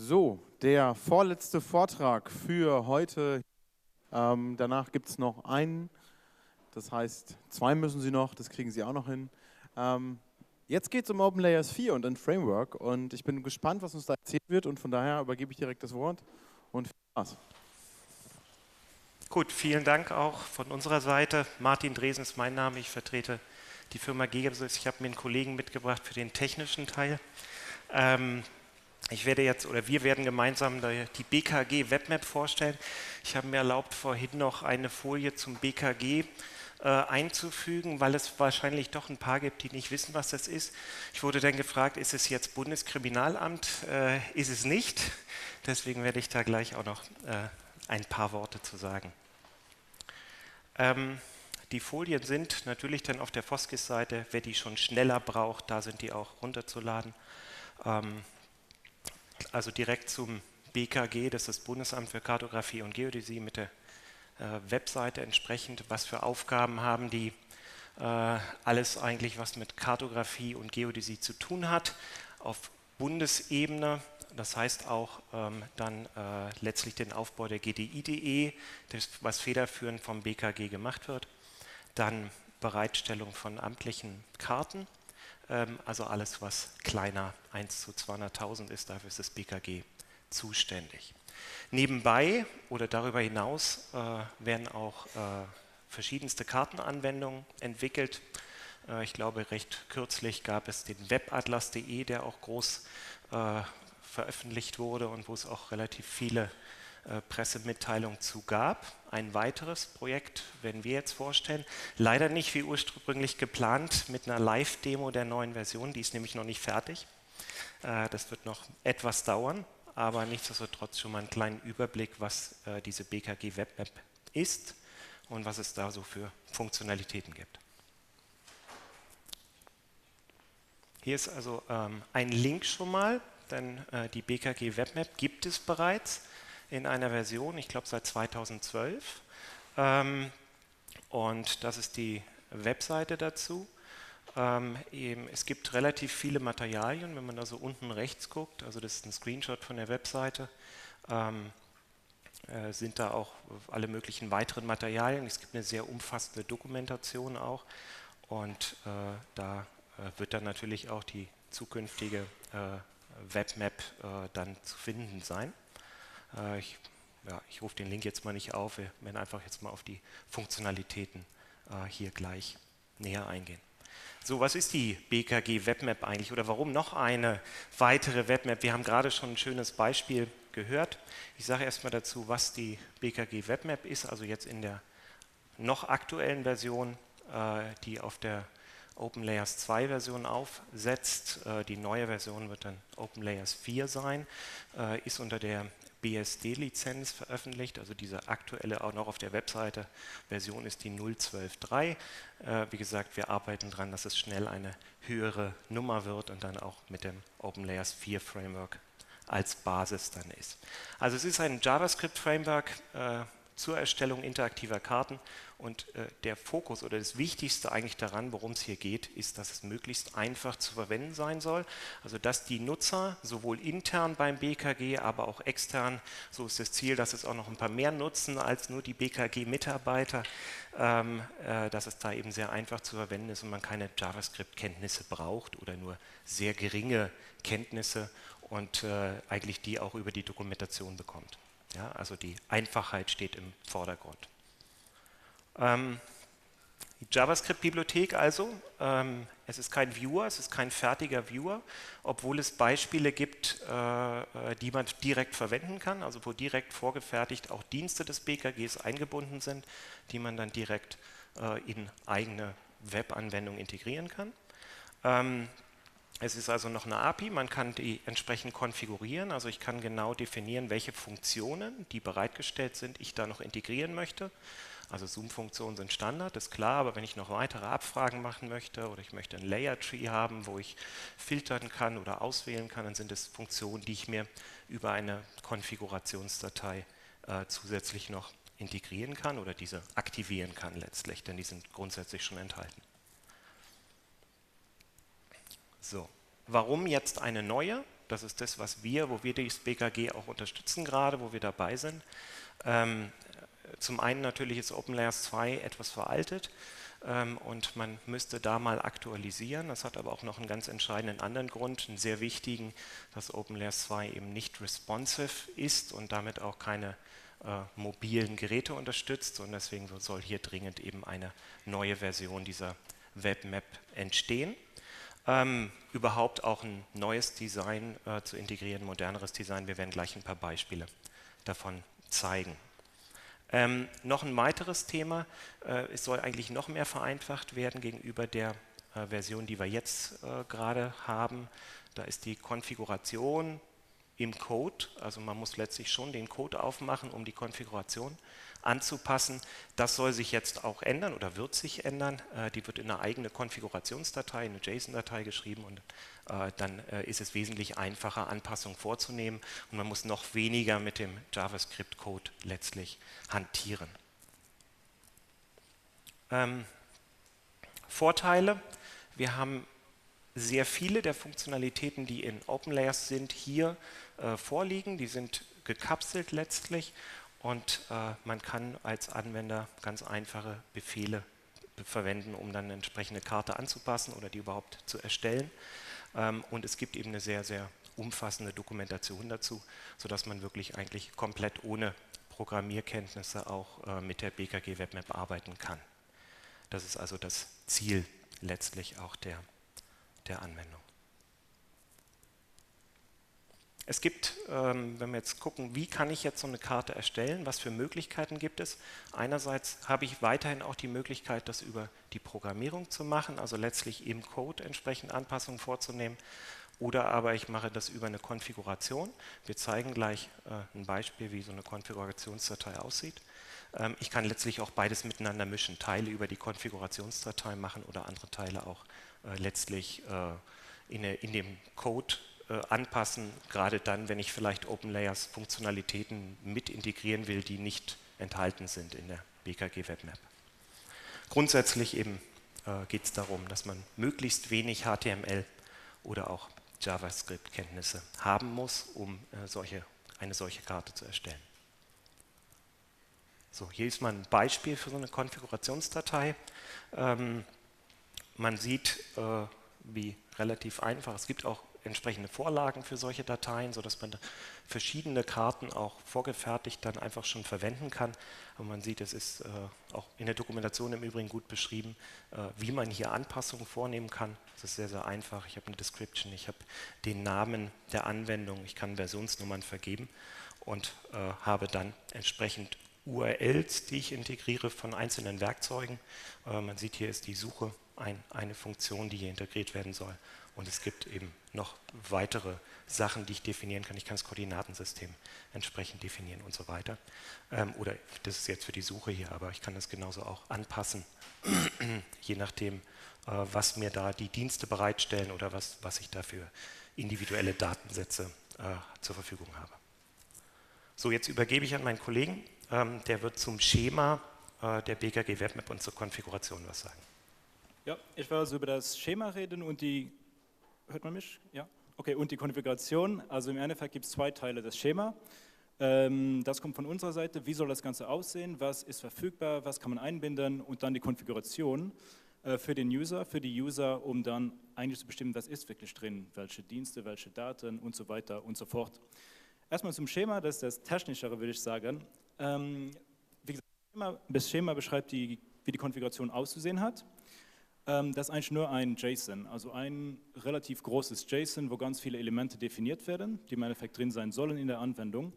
So, der vorletzte Vortrag für heute. Danach gibt es noch einen. Das heißt, zwei müssen Sie noch, das kriegen Sie auch noch hin. Jetzt geht es um OpenLayers 4 und ein Framework. Und ich bin gespannt, was uns da erzählt wird. Und von daher übergebe ich direkt das Wort. Und viel Spaß. Gut, vielen Dank auch von unserer Seite. Martin Dresen ist mein Name. Ich vertrete die Firma Gegasys. Ich habe mir einen Kollegen mitgebracht für den technischen Teil. Wir werden gemeinsam die BKG Webmap vorstellen. Ich habe mir erlaubt, vorhin noch eine Folie zum BKG einzufügen, weil es wahrscheinlich doch ein paar gibt, die nicht wissen, was das ist. Ich wurde dann gefragt, ist es jetzt Bundeskriminalamt? Ist es nicht. Deswegen werde ich da gleich auch noch ein paar Worte zu sagen. Die Folien sind natürlich dann auf der Foskis-Seite. Wer die schon schneller braucht, da sind die auch runterzuladen. Also direkt zum BKG, das ist das Bundesamt für Kartografie und Geodäsie, mit der Webseite entsprechend, was für Aufgaben haben die, alles eigentlich, was mit Kartografie und Geodäsie zu tun hat, auf Bundesebene. Das heißt auch letztlich den Aufbau der GDI.de, was federführend vom BKG gemacht wird. Dann Bereitstellung von amtlichen Karten, also alles, was kleiner 1 zu 200.000 ist, dafür ist das BKG zuständig. Nebenbei oder darüber hinaus werden auch verschiedenste Kartenanwendungen entwickelt. Ich glaube, recht kürzlich gab es den Webatlas.de, der auch groß veröffentlicht wurde und wo es auch relativ viele Pressemitteilungen zu gab. Ein weiteres Projekt werden wir jetzt vorstellen. Leider nicht wie ursprünglich geplant mit einer Live-Demo der neuen Version. Die ist nämlich noch nicht fertig. Das wird noch etwas dauern, aber nichtsdestotrotz schon mal einen kleinen Überblick, was diese BKG Webmap ist und was es da so für Funktionalitäten gibt. Hier ist also ein Link schon mal, denn die BKG Webmap gibt es bereits in einer Version, ich glaube seit 2012. Und das ist die Webseite dazu. Es gibt relativ viele Materialien, wenn man da so unten rechts guckt, also das ist ein Screenshot von der Webseite, sind da auch alle möglichen weiteren Materialien. Es gibt eine sehr umfassende Dokumentation auch und da wird dann natürlich auch die zukünftige Webmap dann zu finden sein. Ich rufe den Link jetzt mal nicht auf, wir werden einfach jetzt mal auf die Funktionalitäten hier gleich näher eingehen. So, was ist die BKG Webmap eigentlich oder warum noch eine weitere Webmap? Wir haben gerade schon ein schönes Beispiel gehört. Ich sage erstmal dazu, was die BKG Webmap ist, also jetzt in der noch aktuellen Version, die auf der OpenLayers 2 Version aufsetzt. Die neue Version wird dann OpenLayers 4 sein, ist unter der BSD-Lizenz veröffentlicht, also diese aktuelle auch noch auf der Webseite Version ist die 0.12.3. Wie gesagt, wir arbeiten daran, dass es schnell eine höhere Nummer wird und dann auch mit dem OpenLayers 4 Framework als Basis dann ist. Also es ist ein JavaScript-Framework zur Erstellung interaktiver Karten und der Fokus oder das Wichtigste eigentlich daran, worum es hier geht, ist, dass es möglichst einfach zu verwenden sein soll. Also dass die Nutzer sowohl intern beim BKG, aber auch extern, so ist das Ziel, dass es auch noch ein paar mehr nutzen als nur die BKG-Mitarbeiter, dass es da eben sehr einfach zu verwenden ist und man keine JavaScript-Kenntnisse braucht oder nur sehr geringe Kenntnisse und eigentlich die auch über die Dokumentation bekommt. Ja, also die Einfachheit steht im Vordergrund. Die JavaScript-Bibliothek also, es ist kein Viewer, es ist kein fertiger Viewer, obwohl es Beispiele gibt, die man direkt verwenden kann, also wo direkt vorgefertigt auch Dienste des BKGs eingebunden sind, die man dann direkt in eigene Webanwendungen integrieren kann. Es ist also noch eine API, man kann die entsprechend konfigurieren, also ich kann genau definieren, welche Funktionen, die bereitgestellt sind, ich da noch integrieren möchte. Also Zoom-Funktionen sind Standard, ist klar, aber wenn ich noch weitere Abfragen machen möchte oder ich möchte ein Layer-Tree haben, wo ich filtern kann oder auswählen kann, dann sind es Funktionen, die ich mir über eine Konfigurationsdatei zusätzlich noch integrieren kann oder diese aktivieren kann letztlich, denn die sind grundsätzlich schon enthalten. So, warum jetzt eine neue? Das ist das, wo wir das BKG auch unterstützen gerade, wo wir dabei sind. Zum einen natürlich ist OpenLayers 2 etwas veraltet und man müsste da mal aktualisieren. Das hat aber auch noch einen ganz entscheidenden anderen Grund, einen sehr wichtigen, dass OpenLayers 2 eben nicht responsive ist und damit auch keine mobilen Geräte unterstützt, und deswegen soll hier dringend eben eine neue Version dieser WebMap entstehen. Überhaupt auch ein neues Design zu integrieren, moderneres Design. Wir werden gleich ein paar Beispiele davon zeigen. Noch ein weiteres Thema, es soll eigentlich noch mehr vereinfacht werden gegenüber der Version, die wir jetzt gerade haben. Da ist die Konfiguration im Code, also man muss letztlich schon den Code aufmachen, um die Konfiguration anzupassen. Das soll sich jetzt auch ändern oder wird sich ändern. Die wird in eine eigene Konfigurationsdatei, eine JSON-Datei geschrieben, und dann ist es wesentlich einfacher, Anpassungen vorzunehmen, und man muss noch weniger mit dem JavaScript-Code letztlich hantieren. Vorteile: Wir haben sehr viele der Funktionalitäten, die in OpenLayers sind, hier vorliegen. Die sind gekapselt letztlich, und man kann als Anwender ganz einfache Befehle verwenden, um dann eine entsprechende Karte anzupassen oder die überhaupt zu erstellen. Und es gibt eben eine sehr, sehr umfassende Dokumentation dazu, sodass man wirklich eigentlich komplett ohne Programmierkenntnisse auch mit der BKG WebMap arbeiten kann. Das ist also das Ziel letztlich auch der Anwendung. Es gibt, wenn wir jetzt gucken, wie kann ich jetzt so eine Karte erstellen, was für Möglichkeiten gibt es? Einerseits habe ich weiterhin auch die Möglichkeit, das über die Programmierung zu machen, also letztlich im Code entsprechend Anpassungen vorzunehmen, oder aber ich mache das über eine Konfiguration. Wir zeigen gleich ein Beispiel, wie so eine Konfigurationsdatei aussieht. Ich kann letztlich auch beides miteinander mischen, Teile über die Konfigurationsdatei machen oder andere Teile auch letztlich in dem Code anpassen, gerade dann, wenn ich vielleicht OpenLayers Funktionalitäten mit integrieren will, die nicht enthalten sind in der BKG WebMap. Grundsätzlich eben geht es darum, dass man möglichst wenig HTML oder auch JavaScript-Kenntnisse haben muss, um eine solche Karte zu erstellen. So, hier ist mal ein Beispiel für so eine Konfigurationsdatei. Man sieht, wie relativ einfach, es gibt auch entsprechende Vorlagen für solche Dateien, sodass man verschiedene Karten auch vorgefertigt dann einfach schon verwenden kann. Aber man sieht, es ist auch in der Dokumentation im Übrigen gut beschrieben, wie man hier Anpassungen vornehmen kann. Das ist sehr, sehr einfach. Ich habe eine Description, ich habe den Namen der Anwendung, ich kann Versionsnummern vergeben und habe dann entsprechend URLs, die ich integriere von einzelnen Werkzeugen. Man sieht, hier ist die Suche eine Funktion, die hier integriert werden soll. Und es gibt eben noch weitere Sachen, die ich definieren kann. Ich kann das Koordinatensystem entsprechend definieren und so weiter. Oder das ist jetzt für die Suche hier, aber ich kann das genauso auch anpassen, je nachdem, was mir da die Dienste bereitstellen oder was ich da für individuelle Datensätze zur Verfügung habe. So, jetzt übergebe ich an meinen Kollegen. Der wird zum Schema der BKG WebMap und zur Konfiguration was sagen. Ja, ich werde also über das Schema reden und die, hört man mich? Ja, okay, und die Konfiguration. Also im Endeffekt gibt es zwei Teile des Schema. Das kommt von unserer Seite, wie soll das Ganze aussehen, was ist verfügbar, was kann man einbinden, und dann die Konfiguration für den User, für die User, um dann eigentlich zu bestimmen, was ist wirklich drin, welche Dienste, welche Daten und so weiter und so fort. Erstmal zum Schema, das ist das Technischere, würde ich sagen. Wie gesagt, das Schema beschreibt, wie die Konfiguration auszusehen hat. Das ist eigentlich nur ein JSON, also ein relativ großes JSON, wo ganz viele Elemente definiert werden, die im Endeffekt drin sein sollen in der Anwendung.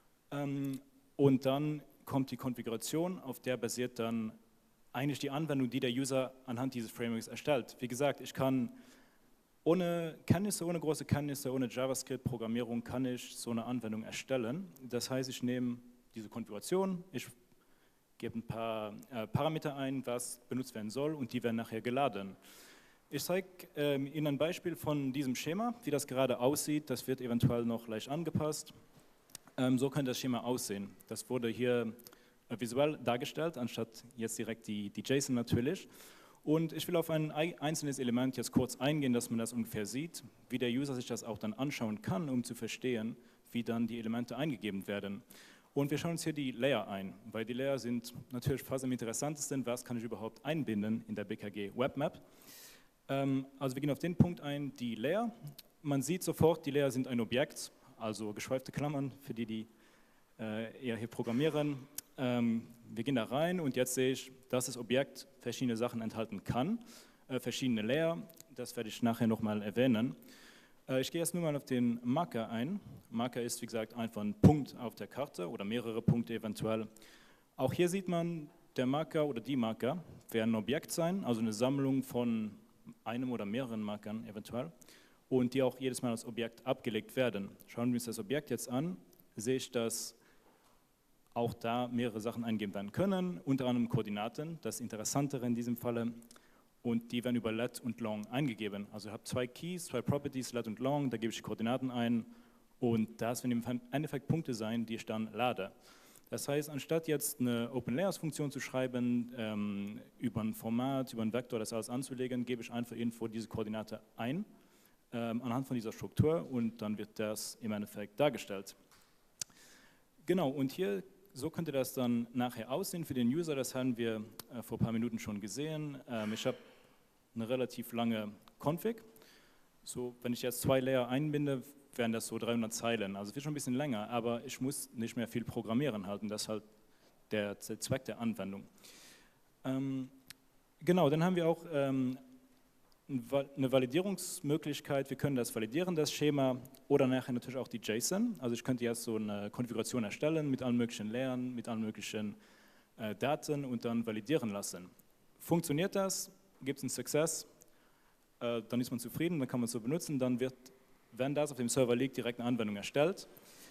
Und dann kommt die Konfiguration, auf der basiert dann eigentlich die Anwendung, die der User anhand dieses Frameworks erstellt. Wie gesagt, ich kann ohne Kenntnisse, ohne große Kenntnisse, ohne JavaScript-Programmierung kann ich so eine Anwendung erstellen. Das heißt, ich nehme diese Konfiguration, ich gebe ein paar Parameter ein, was benutzt werden soll, und die werden nachher geladen. Ich zeige Ihnen ein Beispiel von diesem Schema, wie das gerade aussieht. Das wird eventuell noch leicht angepasst. So kann das Schema aussehen. Das wurde hier visuell dargestellt, anstatt jetzt direkt die JSON natürlich. Und ich will auf ein einzelnes Element jetzt kurz eingehen, dass man das ungefähr sieht, wie der User sich das auch dann anschauen kann, um zu verstehen, wie dann die Elemente eingegeben werden. Und wir schauen uns hier die Layer ein, weil die Layer sind natürlich fast am interessantesten, was kann ich überhaupt einbinden in der BKG Webmap. Also wir gehen auf den Punkt ein, die Layer. Man sieht sofort, die Layer sind ein Objekt, also geschweifte Klammern für die eher hier programmieren. Wir gehen da rein und jetzt sehe ich, dass das Objekt verschiedene Sachen enthalten kann, verschiedene Layer, das werde ich nachher nochmal erwähnen. Ich gehe jetzt nur mal auf den Marker ein. Marker ist, wie gesagt, einfach ein Punkt auf der Karte oder mehrere Punkte eventuell. Auch hier sieht man, der Marker oder die Marker werden ein Objekt sein, also eine Sammlung von einem oder mehreren Markern eventuell und die auch jedes Mal als Objekt abgelegt werden. Schauen wir uns das Objekt jetzt an, sehe ich, dass auch da mehrere Sachen eingegeben werden können, unter anderem Koordinaten, das Interessantere in diesem Falle, und die werden über let und long eingegeben. Also ich habe zwei Keys, zwei Properties, let und long, da gebe ich die Koordinaten ein und das werden im Endeffekt Punkte sein, die ich dann lade. Das heißt, anstatt jetzt eine OpenLayers-Funktion zu schreiben, über ein Format, über ein Vektor, das alles anzulegen, gebe ich einfach irgendwo diese Koordinate ein, anhand von dieser Struktur und dann wird das im Endeffekt dargestellt. Genau, und hier, so könnte das dann nachher aussehen für den User, das haben wir vor ein paar Minuten schon gesehen. Ich habe eine relativ lange Config. So, wenn ich jetzt zwei Layer einbinde, wären das so 300 Zeilen. Also wird schon ein bisschen länger, aber ich muss nicht mehr viel programmieren halten. Das ist halt der Zweck der Anwendung. Genau, dann haben wir auch eine Validierungsmöglichkeit. Wir können das validieren, das Schema, oder nachher natürlich auch die JSON. Also ich könnte jetzt so eine Konfiguration erstellen mit allen möglichen Layern, mit allen möglichen Daten und dann validieren lassen. Funktioniert das? Gibt es einen Success? Dann ist man zufrieden, dann kann man es so benutzen, dann wird, wenn das auf dem Server liegt, direkt eine Anwendung erstellt.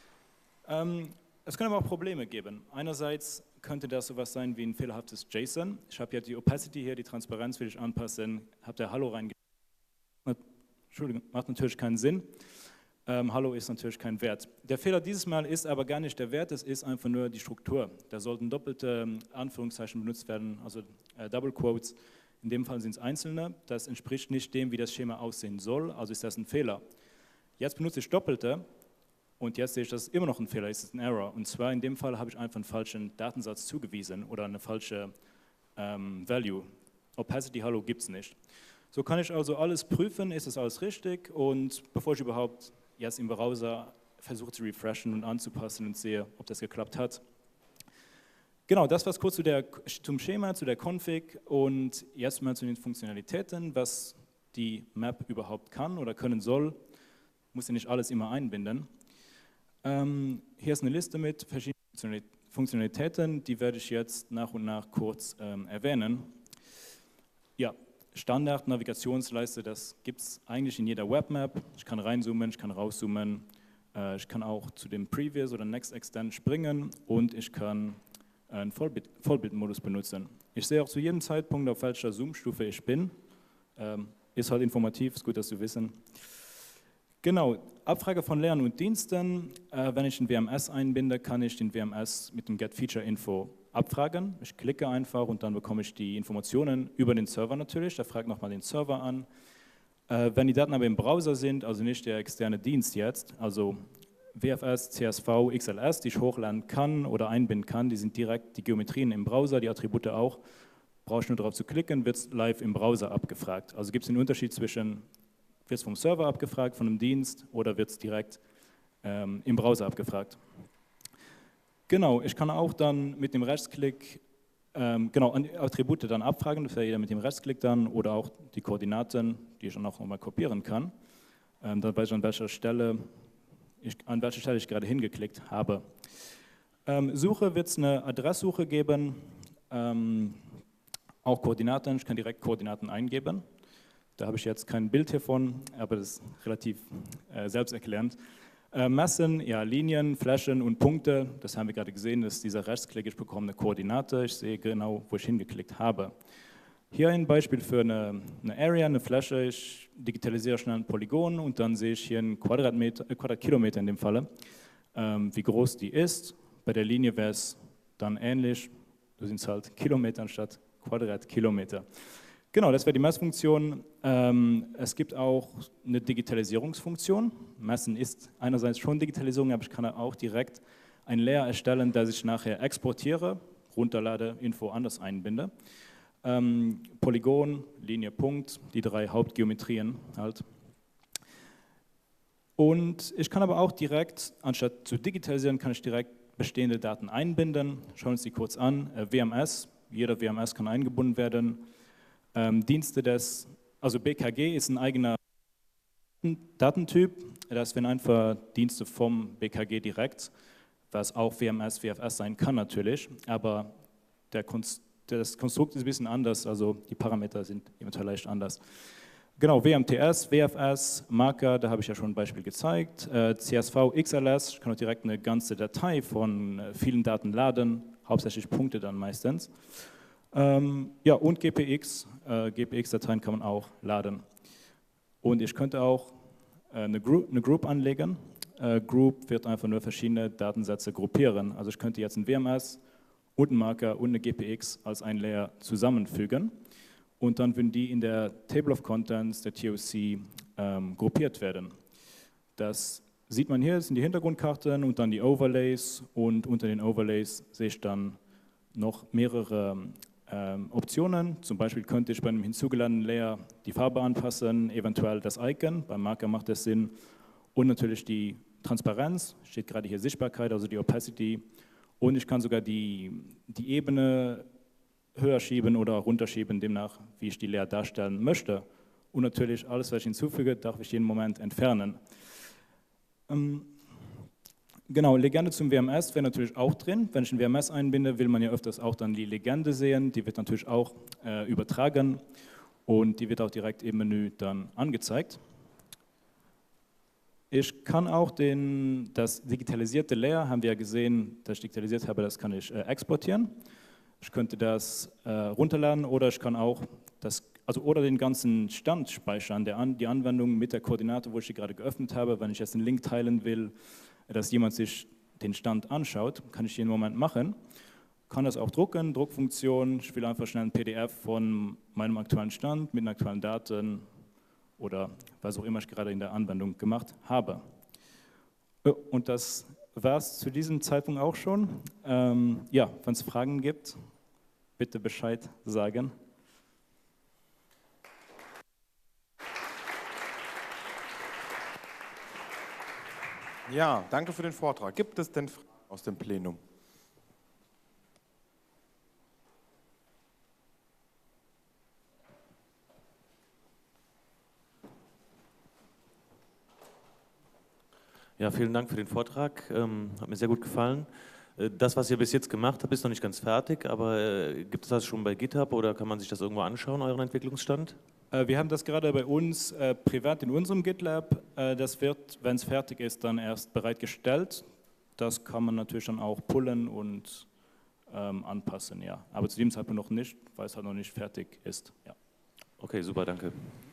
Es können aber auch Probleme geben. Einerseits könnte das sowas sein wie ein fehlerhaftes JSON. Ich habe ja die Opacity hier, die Transparenz will ich anpassen, habe da Hallo reingeschrieben. Entschuldigung, macht natürlich keinen Sinn. Hallo ist natürlich kein Wert. Der Fehler dieses Mal ist aber gar nicht der Wert, es ist einfach nur die Struktur. Da sollten doppelte Anführungszeichen benutzt werden, also Double Quotes. In dem Fall sind es einzelne. Das entspricht nicht dem, wie das Schema aussehen soll, also ist das ein Fehler. Jetzt benutze ich doppelte und jetzt sehe ich, dass es immer noch ein Fehler ist, ein Error. Und zwar in dem Fall habe ich einfach einen falschen Datensatz zugewiesen oder eine falsche Value. Opacity Hallo gibt es nicht. So kann ich also alles prüfen, ist das alles richtig, und bevor ich überhaupt jetzt im Browser versuche zu refreshen und anzupassen und sehe, ob das geklappt hat. Genau, das war es kurz zum Schema, zu der Config, und jetzt mal zu den Funktionalitäten, was die Map überhaupt kann oder können soll. Muss ja nicht alles immer einbinden. Hier ist eine Liste mit verschiedenen Funktionalitäten, die werde ich jetzt nach und nach kurz erwähnen. Ja, Standard-Navigationsleiste, das gibt es eigentlich in jeder Webmap. Ich kann reinzoomen, ich kann rauszoomen, ich kann auch zu dem Previous oder Next Extend springen und ich kann einen Vollbildmodus benutzen. Ich sehe auch zu jedem Zeitpunkt, auf welcher Zoom-Stufe ich bin. Ist halt informativ, ist gut, das zu wissen. Genau, Abfrage von Layern und Diensten. Wenn ich ein WMS einbinde, kann ich den WMS mit dem GetFeatureInfo abfragen. Ich klicke einfach und dann bekomme ich die Informationen über den Server natürlich. Der fragt nochmal den Server an. Wenn die Daten aber im Browser sind, also nicht der externe Dienst jetzt, also WFS, CSV, XLS, die ich hochladen kann oder einbinden kann, die sind direkt die Geometrien im Browser, die Attribute auch. Brauche ich nur darauf zu klicken, wird es live im Browser abgefragt. Also gibt es einen Unterschied zwischen, wird es vom Server abgefragt, von einem Dienst, oder wird es direkt im Browser abgefragt. Genau, ich kann auch dann mit dem Rechtsklick Attribute dann abfragen, das wäre jeder mit dem Rechtsklick dann, oder auch die Koordinaten, die ich dann auch nochmal kopieren kann. Dann weiß ich, an welcher Stelle ich gerade hingeklickt habe. Suche wird es eine Adresssuche geben, auch Koordinaten, ich kann direkt Koordinaten eingeben. Da habe ich jetzt kein Bild hiervon, aber das ist relativ selbsterklärend. Massen, ja, Linien, Flächen und Punkte, das haben wir gerade gesehen, das ist dieser Rechtsklick, ich bekomme eine Koordinate, ich sehe genau, wo ich hingeklickt habe. Hier ein Beispiel für eine Area, eine Fläche, ich digitalisiere schnell ein Polygon und dann sehe ich hier einen Quadratkilometer in dem Falle, wie groß die ist. Bei der Linie wäre es dann ähnlich, da sind es halt Kilometer anstatt Quadratkilometer. Genau, das wäre die Messfunktion. Es gibt auch eine Digitalisierungsfunktion. Messen ist einerseits schon Digitalisierung, aber ich kann auch direkt ein Layer erstellen, das ich nachher exportiere, runterlade, Info anders einbinde. Polygon, Linie, Punkt, die 3 Hauptgeometrien halt. Und ich kann aber auch direkt, anstatt zu digitalisieren, kann ich direkt bestehende Daten einbinden. Schauen wir uns die kurz an. WMS, jeder WMS kann eingebunden werden. Dienste also BKG ist ein eigener Datentyp. Das wären einfach Dienste vom BKG direkt, was auch WMS, WFS sein kann natürlich, aber das Konstrukt ist ein bisschen anders, also die Parameter sind eventuell leicht anders. Genau, WMTS, WFS, Marker, da habe ich ja schon ein Beispiel gezeigt. CSV, XLS, ich kann auch direkt eine ganze Datei von vielen Daten laden, hauptsächlich Punkte dann meistens. Ja, und GPX, GPX-Dateien kann man auch laden. Und ich könnte auch eine Group anlegen. Group wird einfach nur verschiedene Datensätze gruppieren. Also ich könnte jetzt ein WMS und einen Marker und eine GPX als ein Layer zusammenfügen. Und dann würden die in der Table of Contents, der TOC, gruppiert werden. Das sieht man hier, das sind die Hintergrundkarten und dann die Overlays. Und unter den Overlays sehe ich dann noch mehrere Optionen. Zum Beispiel könnte ich bei einem hinzugeladenen Layer die Farbe anpassen, eventuell das Icon, beim Marker macht das Sinn. Und natürlich die Transparenz, steht gerade hier Sichtbarkeit, also die Opacity. Und ich kann sogar die Ebene höher schieben oder runterschieben, demnach, wie ich die Layer darstellen möchte. Und natürlich alles, was ich hinzufüge, darf ich jeden Moment entfernen. Genau, Legende zum WMS wäre natürlich auch drin. Wenn ich ein WMS einbinde, will man ja öfters auch dann die Legende sehen. Die wird natürlich auch übertragen und die wird auch direkt im Menü dann angezeigt. Ich kann auch das digitalisierte Layer, haben wir ja gesehen, das ich digitalisiert habe, das kann ich exportieren. Ich könnte das runterladen oder ich kann auch oder den ganzen Stand speichern, die Anwendung mit der Koordinate, wo ich die gerade geöffnet habe. Wenn ich jetzt einen Link teilen will, dass jemand sich den Stand anschaut, kann ich jeden Moment machen. Kann das auch drucken, Druckfunktion, ich will einfach schnell ein PDF von meinem aktuellen Stand mit den aktuellen Daten oder was auch immer ich gerade in der Anwendung gemacht habe. Und das war es zu diesem Zeitpunkt auch schon. Ja, wenn es Fragen gibt, bitte Bescheid sagen. Ja, danke für den Vortrag. Gibt es denn Fragen aus dem Plenum? Ja, vielen Dank für den Vortrag. Hat mir sehr gut gefallen. Das, was ihr bis jetzt gemacht habt, ist noch nicht ganz fertig, aber gibt es das schon bei GitHub oder kann man sich das irgendwo anschauen, euren Entwicklungsstand? Wir haben das gerade bei uns privat in unserem GitLab. Das wird, wenn es fertig ist, dann erst bereitgestellt. Das kann man natürlich dann auch pullen und anpassen, ja. Aber zu dem Zeitpunkt noch nicht, weil es halt noch nicht fertig ist. Ja. Okay, super, danke.